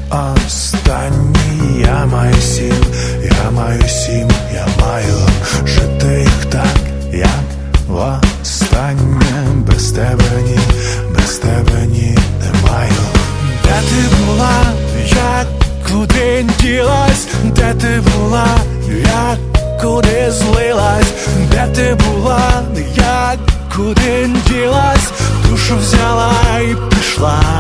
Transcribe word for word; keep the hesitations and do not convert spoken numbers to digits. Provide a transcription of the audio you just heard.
останній. Я маю сім, я маю сім, я маю жити так, як востаннє. Без тебе ні, без тебе ні, не маю. Де ти була, як куди ділась? Де ти була, як куди злилась? Де ти була, як куди ділась? Душу взяла і пішла.